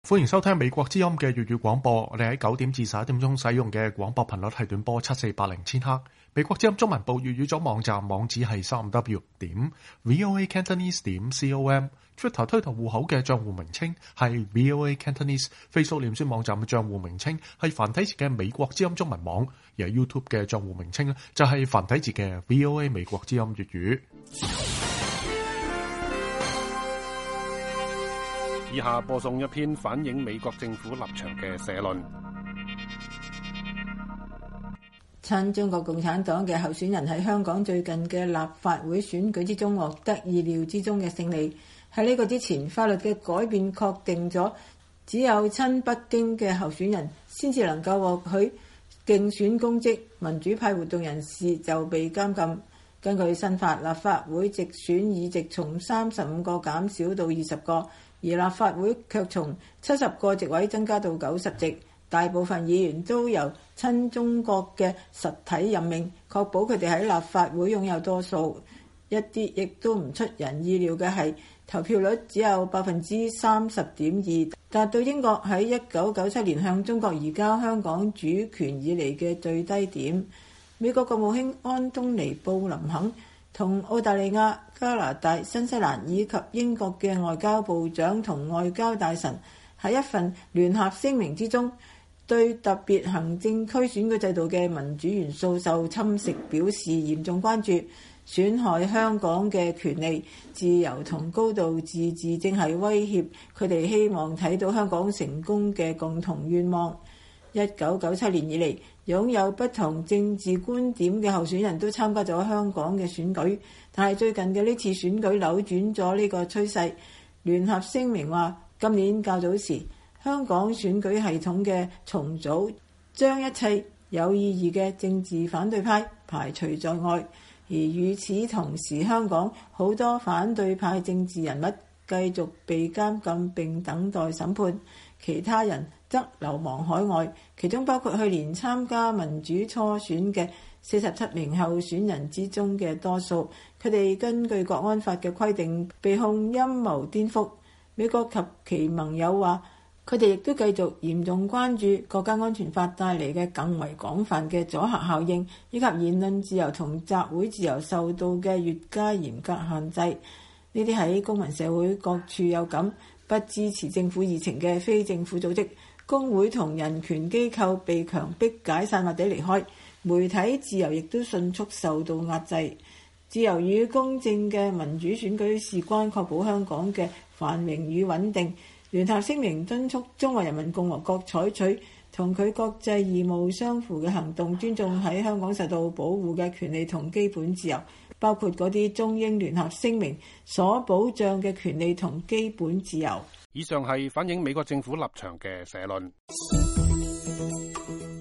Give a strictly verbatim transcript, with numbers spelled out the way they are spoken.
歡迎收聽美國之音嘅粵語廣播。我哋喺九點至十一點鐘使用嘅廣播頻率係短波七四八零千赫。美國之音中文部粵語組網站網址係三 w 點 voa cantonese 點 com。Twitter 推特戶口嘅賬戶名稱係 voa cantonese。Facebook 臉書網站嘅賬戶名稱係繁體字嘅美國之音中文網，而 YouTube 嘅賬戶名稱咧就係繁體字嘅 voa 美國之音粵語。 以下播送一篇反映美國政府立場嘅社論。 親中國共產黨嘅候選人喺香港最近嘅立法會選舉之中獲得意料之中嘅勝利。喺呢個之前，法律嘅改變確定咗只有親北京嘅候選人先至能夠獲許競選公職，民主派活動人士就被監禁。根據新法，立法會直選議席從三十五個減少到二十個，而立法會卻從七十個席位增加到九十席。大部分議員都由親中國嘅實體任命，確保佢哋喺立法會擁有多數。一啲亦都唔出人意料嘅係，投票率只有百分之三十點二，達到英國喺一九九七年向中國移交香港主權以嚟嘅最低點。美國國務卿安東尼布林肯同澳大利亞、加拿大、新西蘭以及英國嘅外交部長同外交大臣喺一份聯合聲明之中，對特別行政區選舉制度嘅民主元素受侵蝕表示嚴重關注，損害香港嘅權利、自由同高度自治正係威脅佢哋希望睇到香港成功嘅共同願望。一九九七年以嚟，擁有不同政治觀點嘅候選人都參加咗香港嘅選舉，但係最近嘅呢次選舉扭轉咗呢個趨勢。聯合聲明話，今年較早時，香港選舉系統嘅重組將一切有意義嘅政治反對派排除在外，而與此同時，香港好多反對派政治人物繼續被監禁並等待審判，其他人則流亡海外，其中包括去年參加民主初選嘅四十七名候選人之中嘅多數，佢哋根據國安法嘅規定被控陰謀顛覆。美國及其盟友話，佢哋亦都繼續嚴重關注國家安全法帶嚟嘅更為廣泛嘅阻嚇效應，以及言論自由同集會自由受到嘅越加嚴格限制。呢啲喺公民社會各處有感，不支持政府議程嘅非政府組織、工會同人權機構被強迫解散或者離開，媒體自由亦都迅速受到壓制。自由與公正嘅民主選舉事關確保香港嘅繁榮與穩定。聯合聲明敦促中華人民共和國採取同佢國際義務相符嘅行動，尊重喺香港受到保護嘅權利同基本自由，包括嗰啲中英聯合聲明所保障嘅權利同基本自由。 以上係反映美國政府立場嘅社論。